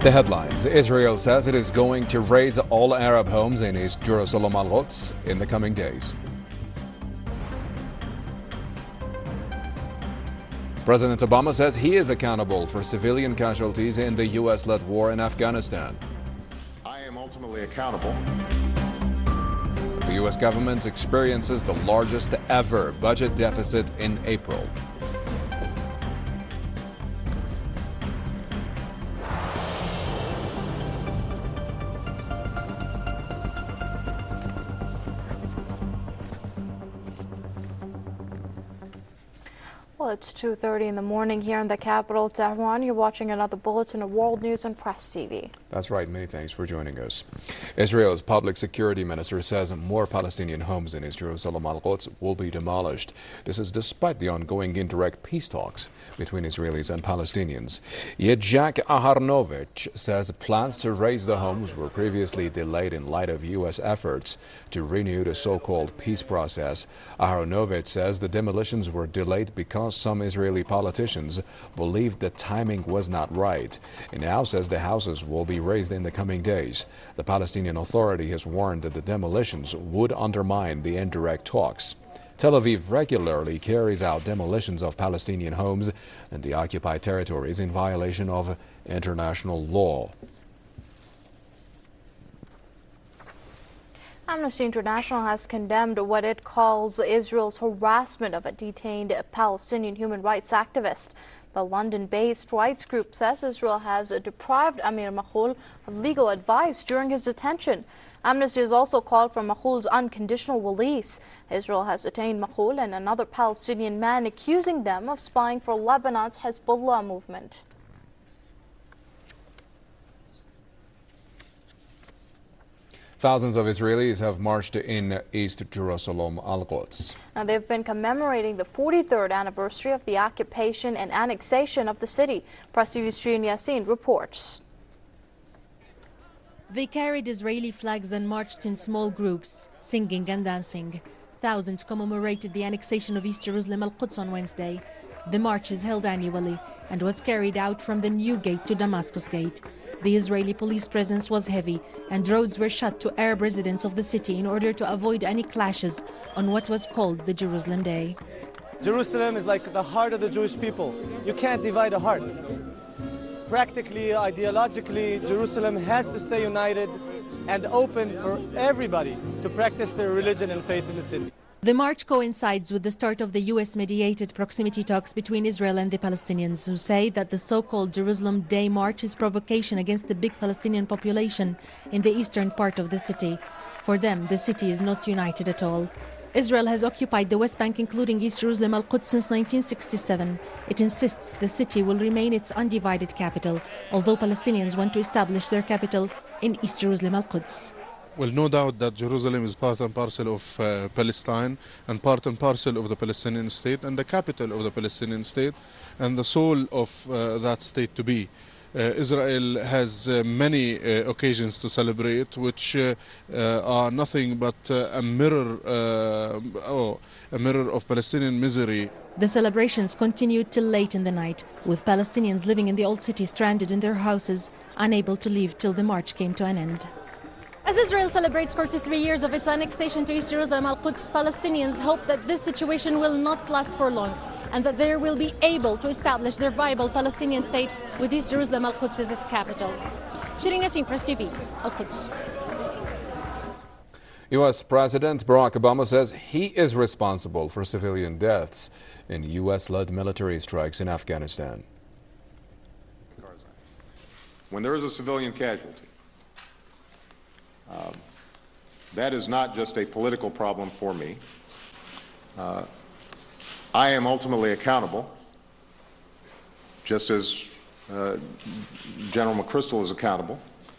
The headlines. Israel says it is going to raze all Arab homes in East Jerusalem Al-Quds in the coming days. President Obama says he is accountable for civilian casualties in the U.S.-led war in Afghanistan. I am ultimately accountable. The U.S. government experiences the largest ever budget deficit in April. Well, it's 2:30 in the morning here in the capital, Tehran. You're watching another bulletin of World News on Press TV. That's right. Many thanks for joining us. Israel's public security minister says more Palestinian homes in East Jerusalem Al-Quds will be demolished. This is despite the ongoing indirect peace talks between Israelis and Palestinians. Yet Jack Aharonovich says plans to raze the homes were previously delayed in light of U.S. efforts to renew the so-called peace process. Aharonovich says the demolitions were delayed because some Israeli politicians believed the timing was not right. He now says the houses will be razed in the coming days. The Palestinian Authority has warned that the demolitions would undermine the indirect talks. Tel Aviv regularly carries out demolitions of Palestinian homes in the occupied territories in violation of international law. Amnesty International has condemned what it calls Israel's harassment of a detained Palestinian human rights activist. The London-based rights group says Israel has deprived Amir Mahoul of legal advice during his detention. Amnesty has also called for Mahoul's unconditional release. Israel has detained Mahoul and another Palestinian man, accusing them of spying for Lebanon's Hezbollah movement. Thousands of Israelis have marched in East Jerusalem Al-Quds. Now, they've been commemorating the 43rd anniversary of the occupation and annexation of the city. Press TV's Shirin Yassin reports. They carried Israeli flags and marched in small groups, singing and dancing. Thousands commemorated the annexation of East Jerusalem Al-Quds on Wednesday. The march is held annually and was carried out from the New Gate to Damascus Gate. The Israeli police presence was heavy and roads were shut to Arab residents of the city in order to avoid any clashes on what was called the Jerusalem Day. Jerusalem is like the heart of the Jewish people. You can't divide a heart. Practically, ideologically, Jerusalem has to stay united and open for everybody to practice their religion and faith in the city. The march coincides with the start of the U.S.-mediated proximity talks between Israel and the Palestinians, who say that the so-called Jerusalem Day March is provocation against the big Palestinian population in the eastern part of the city. For them, the city is not united at all. Israel has occupied the West Bank, including East Jerusalem Al-Quds, since 1967. It insists the city will remain its undivided capital, although Palestinians want to establish their capital in East Jerusalem Al-Quds. Well, no doubt that Jerusalem is part and parcel of Palestine and part and parcel of the Palestinian state and the capital of the Palestinian state and the soul of that state to be. Israel has many occasions to celebrate, which are nothing but a mirror of Palestinian misery. The celebrations continued till late in the night, with Palestinians living in the old city stranded in their houses, unable to leave till the march came to an end. As Israel celebrates 43 years of its annexation to East Jerusalem Al-Quds, Palestinians hope that this situation will not last for long and that they will be able to establish their viable Palestinian state with East Jerusalem Al-Quds as its capital. Shirin Yassin, Press TV, Al-Quds. U.S. President Barack Obama says he is responsible for civilian deaths in U.S.-led military strikes in Afghanistan. When there is a civilian casualty, that is not just a political problem for me. I am ultimately accountable, just as General McChrystal is accountable.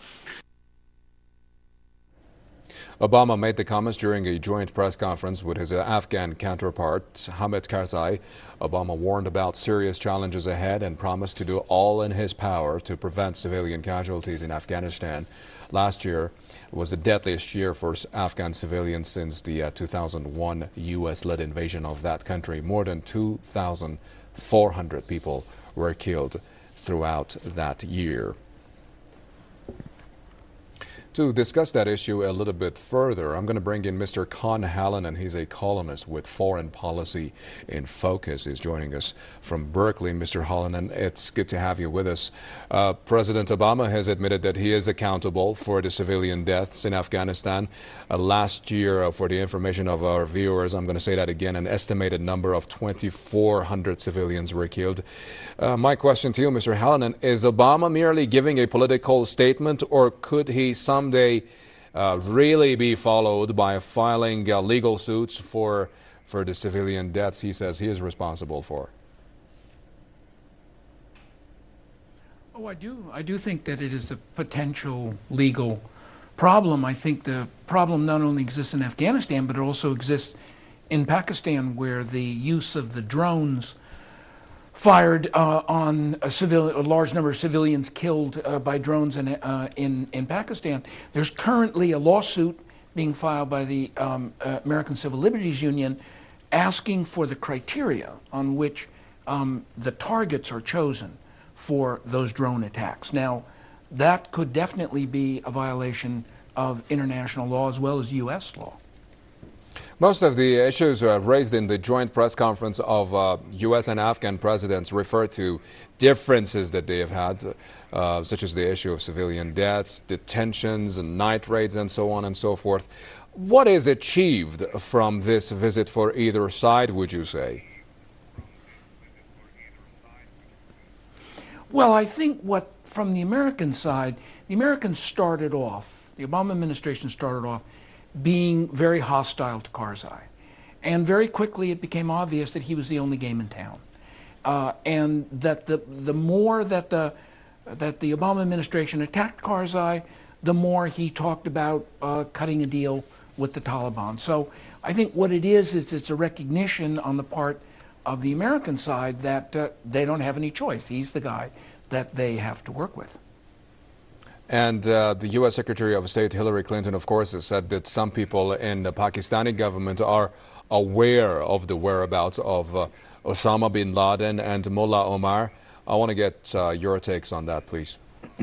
Obama made the comments during a joint press conference with his Afghan counterpart, Hamid Karzai. Obama warned about serious challenges ahead and promised to do all in his power to prevent civilian casualties in Afghanistan. Last year was the deadliest year for Afghan civilians since the 2001 U.S.-led invasion of that country. More than 2,400 people were killed throughout that year. To discuss that issue a little bit further, I'm going to bring in Mr. Con Hallinan. He's a columnist with Foreign Policy in Focus. He's joining us from Berkeley. Mr. Hallinan, it's good to have you with us. President Obama has admitted that he is accountable for the civilian deaths in Afghanistan. Last year, for the information of our viewers, I'm going to say that again, an estimated number of 2,400 civilians were killed. My question to you, Mr. Hallinan, is Obama merely giving a political statement, or could he someday really be followed by filing legal suits for the civilian deaths he says he is responsible for? Oh, I do think that it is a potential legal problem. I think the problem not only exists in Afghanistan, but it also exists in Pakistan, where the use of the drones fired on a large number of civilians killed by drones in Pakistan. There's currently a lawsuit being filed by the American Civil Liberties Union asking for the criteria on which the targets are chosen for those drone attacks. Now, that could definitely be a violation of international law as well as U.S. law. Most of the issues raised in the joint press conference of U.S. and Afghan presidents refer to differences that they have had, such as the issue of civilian deaths, detentions, and night raids, and so on and so forth. What is achieved from this visit for either side, would you say? Well, I think from the American side, the Americans started off, the Obama administration started off being very hostile to Karzai. And very quickly it became obvious that he was the only game in town. And that the more that the Obama administration attacked Karzai, the more he talked about cutting a deal with the Taliban. So I think what it is it's a recognition on the part of the American side that they don't have any choice. He's the guy that they have to work with. And the U.S. Secretary of State Hillary Clinton, of course, has said that some people in the Pakistani government are aware of the whereabouts of Osama bin Laden and Mullah Omar. I want to get your takes on that, please.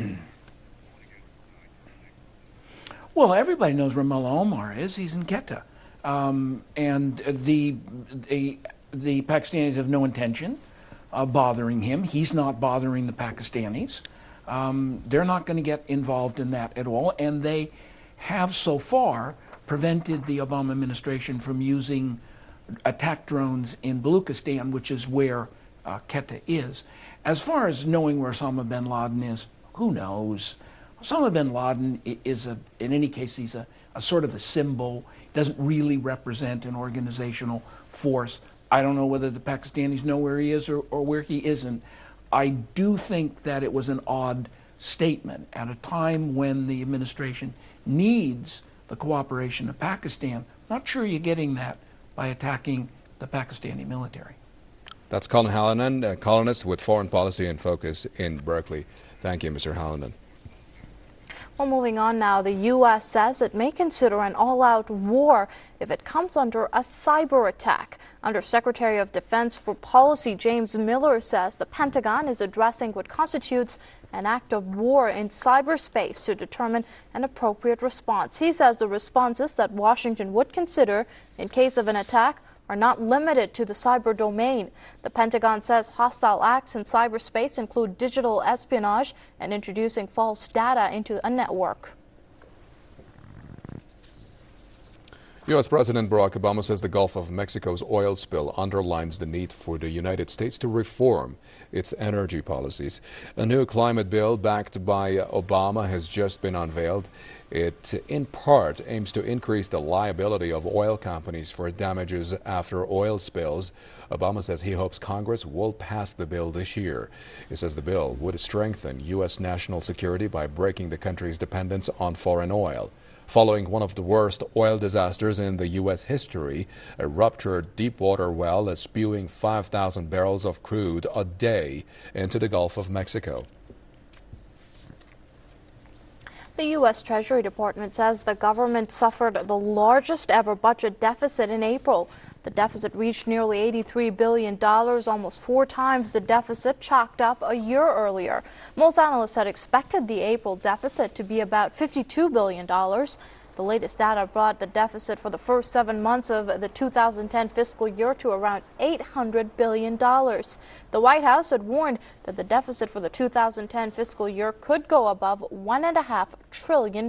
Well, everybody knows where Mullah Omar is. He's in Quetta. And the Pakistanis have no intention of bothering him. He's not bothering the Pakistanis. They're not going to get involved in that at all, and they have so far prevented the Obama administration from using attack drones in Baluchistan, which is where Quetta is. As far as knowing where Osama bin Laden is, who knows? Osama bin Laden is, in any case, he's a sort of a symbol. He doesn't really represent an organizational force. I don't know whether the Pakistanis know where he is or where he isn't. I do think that it was an odd statement at a time when the administration needs the cooperation of Pakistan. Not sure you're getting that by attacking the Pakistani military. That's Con Hallinan, a columnist with Foreign Policy in Focus in Berkeley. Thank you, Mr. Hallinan. Well, moving on now, the U.S. says it may consider an all-out war if it comes under a cyber attack. Under Secretary of Defense for Policy James Miller says the Pentagon is addressing what constitutes an act of war in cyberspace to determine an appropriate response. He says the responses that Washington would consider in case of an attack are not limited to the cyber domain. The Pentagon says hostile acts in cyberspace include digital espionage and introducing false data into a network. U.S. President Barack Obama says the Gulf of Mexico's oil spill underlines the need for the United States to reform its energy policies. A new climate bill backed by Obama has just been unveiled. It, in part, aims to increase the liability of oil companies for damages after oil spills. Obama says he hopes Congress will pass the bill this year. He says the bill would strengthen U.S. national security by breaking the country's dependence on foreign oil. Following one of the worst oil disasters in the U.S. history, a ruptured deepwater well is spewing 5,000 barrels of crude a day into the Gulf of Mexico. The U.S. Treasury Department says the government suffered the largest ever budget deficit in April. The deficit reached nearly $83 billion, almost 4 times the deficit chalked up a year earlier. Most analysts had expected the April deficit to be about $52 billion. The latest data brought the deficit for the first 7 months of the 2010 fiscal year to around $800 billion. The White House had warned that the deficit for the 2010 fiscal year could go above $1.5 trillion.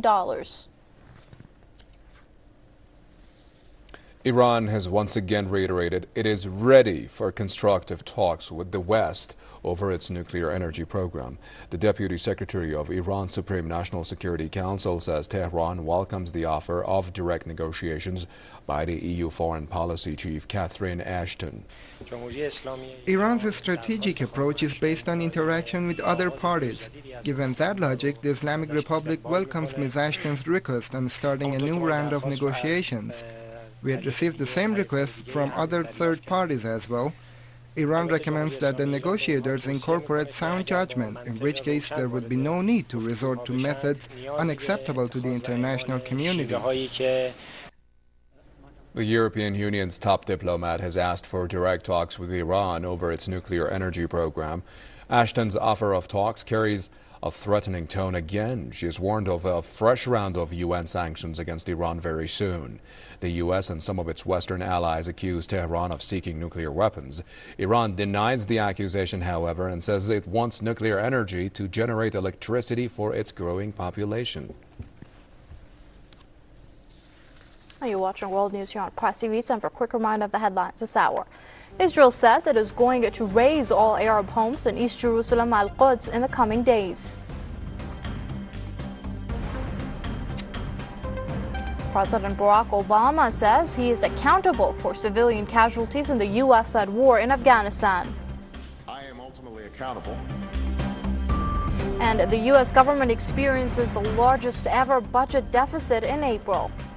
Iran has once again reiterated it is ready for constructive talks with the West over its nuclear energy program. The Deputy Secretary of Iran's Supreme National Security Council says Tehran welcomes the offer of direct negotiations by the EU Foreign Policy Chief Catherine Ashton. Iran's strategic approach is based on interaction with other parties. Given that logic, the Islamic Republic welcomes Ms. Ashton's request on starting a new round of negotiations. We had received the same requests from other third parties as well. Iran recommends that the negotiators incorporate sound judgment, in which case there would be no need to resort to methods unacceptable to the international community. The European Union's top diplomat has asked for direct talks with Iran over its nuclear energy program. Ashton's offer of talks carries a threatening tone again. She has warned of a fresh round of UN sanctions against Iran very soon. The U.S. and some of its Western allies accuse Tehran of seeking nuclear weapons. Iran denies the accusation, however, and says it wants nuclear energy to generate electricity for its growing population. You're watching World News here on Press TV. It's time for a quick reminder of the headlines this hour. Israel says it is going to raise all Arab homes in East Jerusalem, Al-Quds, in the coming days. President Barack Obama says he is accountable for civilian casualties in the U.S.-led war in Afghanistan. I am ultimately accountable. And the U.S. government experiences the largest ever budget deficit in April.